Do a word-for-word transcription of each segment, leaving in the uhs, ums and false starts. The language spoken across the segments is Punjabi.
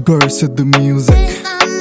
Girls with the music.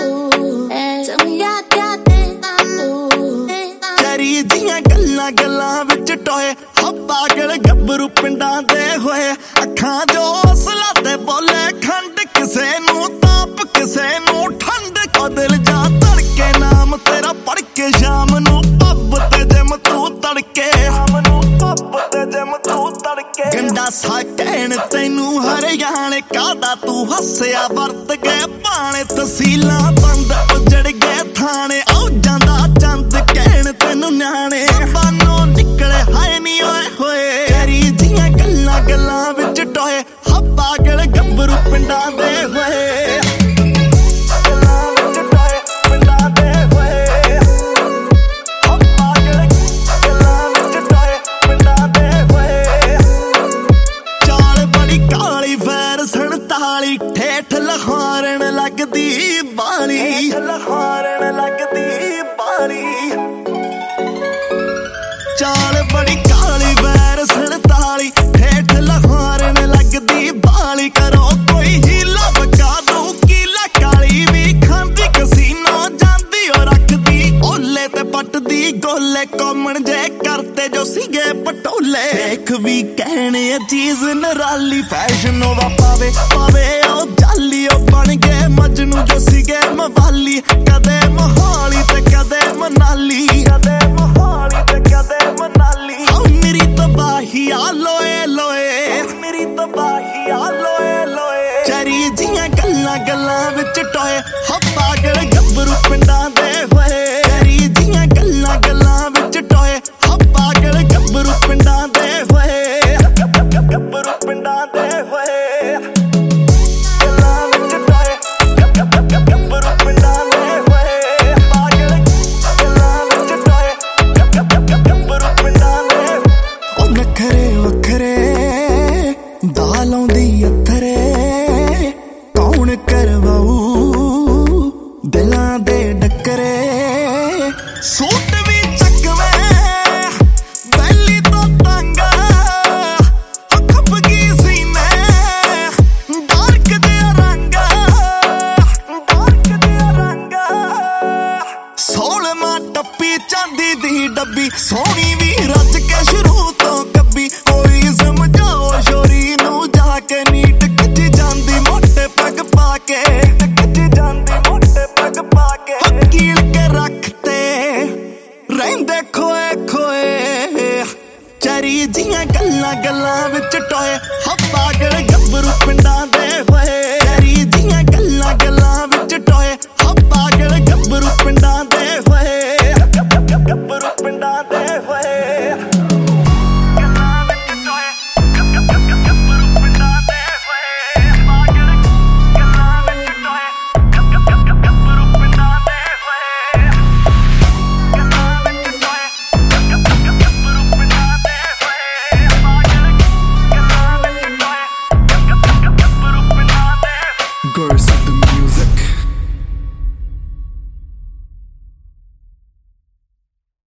ਚਰੀ ਜੀਆਂ ਗੱਲਾਂ ਗੱਲਾਂ ਵਿੱਚ ਟੋਏ ਹੋ ਪਾਗਲ ਗੱਭਰੂ ਪਿੰਡਾਂ ਦੇ ਹੋਏ ਅੱਖਾਂ ਜੋ ਅਸਲਾ ਤੇ ਬੋਲੇ ਖੰਡ ਕਿਸੇ ਨੂੰ ਤਾਪ ਕਿਸੇ ਨੂੰ ਠੰਡ ਕੋ ਦਿਲ ਜਾ ਧੜਕੇ ਨਾਮ ਤੇਰਾ ਪੜ ਕੇ ਸ਼ਾਮ ਨੂੰ ਪੱਬ ਤੇ ਜਿਮ ਤੂੰ ਤੜਕੇ ਸ਼ਾਮ ਨੂੰ ਪੱਬ ਤੇ ਜਿਮ ਤੂੰ ਤੜਕੇ ਗੰਡਾ ਸਾ ਕਹਿਣ ਤੈਨੂੰ ਹਰਿਆਣੇ ਕਾਦਾ ਤੂੰ ਹੱਸਿਆ ਵਰਤ ਗਏ ਭਾਣੇ ਤਸੀਲਾਂ ਬੰਦ ਉਜੜ ਗਏ ਥਾਣੇ ਆਉ ਜਾਂਦਾ ਚੰਦ ਕਹਿਣ ਤੈਨੂੰ ਨਿਆਣੇ ਬਾਨੋਂ ਨਿਕਲੇ ਹਾਏ ਨੀ ਓਏ ਹੋਏ ਤੇਰੀ ਜੀਆਂ ਗੱਲਾਂ ਗੱਲਾਂ ਵਿੱਚ ਟੋਏ ਹਾ ਪਾਗਲ ਗੱਭਰੂ ਪਿੰਡਾਂ ਦੇ ਹੋਏ ਗੱਲਾਂ ਵਿੱਚ ਟੋਏ ਪਿੰਡਾਂ ਦੇ ਹੋਏ ਹਾ ਪਾਗਲ ਗੱਲਾਂ ਵਿੱਚ ਟੋਏ ਪਿੰਡਾਂ ਦੇ ਹੋਏ ਚਾਲ ਬੜੀ ਕਾਲੀ ਫੈਰ ਸੰਤਾਲੀ ਠੇਠ ਲਖਾਰਨ ਲੱਗਦੀ ਬਾਲੀ ਲਖਾਰਨ ਲੱਗਦੀ ਬਾਲੀ ਚਾਲ ਬੜੀ ਕਾਲੀ ਵੈਰ ਸੰਤਾਲੀ ਠੇਠ ਲਖਾਰਨ ਲੱਗਦੀ ਬਾਲੀ ਕਰੋ ਕੋਈ ਹੀਲਾ ਬਕਾ ਦੂ ਕੀਲਾ ਕਾਲੀ ਵੀ ਖਾਂਦੀ ਕਸੀਨੋ ਜਾਂਦੀ ਓ ਰੱਖਦੀ ਓਲੇ ਤੇ ਪੱਟਦੀ ਗੋਲੇ ਕੋਮਣ ਜੇ ਕਰਤੇ ਜੋ ਸੀਗੇ ਪਟੋਲੇ ਦੇਖ ਵੀ ਕਹਿਣੇ ਚੀਜ਼ ਨਰਾਲੀ ਫੈਸ਼ਨ ਉਹ ਪਾਵੇ ਪਾਵੇ ਉਹ ਜਾਲੀ ਉਹ ਬਣ ਗਏ ਮਜਨੂ ਜੋ ਸੀਗੇ ਮਵਾਲੀ ਕਦੇ ਮੋਹਾਲੀ ਤੇ ਕਦੇ ਮਨਾਲੀ ਕਦੇ ਮੋਹਾਲੀ ਤੇ ਕਦੇ ਮਨਾਲੀ ਓ ਮੇਰੀ ਤਬਾਹੀ ਆ ਲੋਏ ਲੋਏ ਮੇਰੀ ਤਬਾਹੀ ਆ ਲੋਏ ਲੋਏ ਚਰੀ ਜੀਆਂ ਗੱਲਾਂ ਗੱਲਾਂ ਵਿੱਚ ਟੋਏ ਹੋ ਪਾਗਲ ਗੱਭਰੂ ਪਿੰਡਾਂ ਦੇ ਹੋਏ ਚਰੀ ਜੀਆਂ ਗੱਲਾਂ ਗੱਲਾਂ ਵਿੱਚ ਟੋਏ ਹੋ ਪਾਗਲ ਗੱਭਰੂ ਪਿੰਡਾਂ ਦੇ ਹੋਏ ਗੱਭਰੂ ਪਿੰਡਾਂ ਦੇ ਹੋਏ ਗੱਲਾਂ ਵਿੱਚ ਟੋਏ ਗੱਭਰੂ ਪਿੰਡਾਂ ਦੇ ਹੋਏ ਪਾਗਲ ਗੱਲਾਂ ਵਿੱਚ ਟੋਏ ਗੱਭਰੂ ਪਿੰਡਾਂ ਦੇ ਉਹ ਨਖਰੇ ਵੱਖਰੇ ਦਾਲ ਆਉਂਦੀ ਅੱਥਰੇ ਕੌਣ ਕਰਵਾਊ ਦਿਲਾਂ ਦੇ ਡੱਕਰੇ ਸੂਟ ਵੀ ਚੱਕਵੇਂ ਬੈਲੀ ਤੋਂ ਤੰਗ ਖੱਪ ਗਈ ਸੀਨੇ ਡਾਰਕ ਜਿਹਾ ਰੰਗ ਡਾਰਕ ਜਿਹਾ ਰੰਗ ਸੋਲ੍ਹਵਾਂ ਟੱਪੀ ਚਾਂਦੀ ਦੀ ਡੱਬੀ ਸੋਹਣੀ ਵੀ ਰੱਜ ਕੇ ਸ਼ੁਰੂ ਤੋਂ ਕੱਬੀ ਕੋਈ ਸਮਝਾਓ ਸ਼ੋਰੀ ਨੂੰ ਜਾ ਕੇ ਨੀਟ ਖਿੱਚ ਜਾਂਦੀ ਮੋਟੇ ਪੱਗ ਪਾ ਕੇ ਖਿੱਚ ਜਾਂਦੀ ਮੋਟੇ ਪੱਗ ਪਾ ਕੇ ਕੀਲ ਕੇ ਰੱਖਤੇ ਰਹਿੰਦੇ ਖੋਏ ਖੋਏ ਚਰੀ ਜੀਆਂ ਗੱਲਾਂ ਗੱਲਾਂ ਵਿੱਚ ਟੋਏ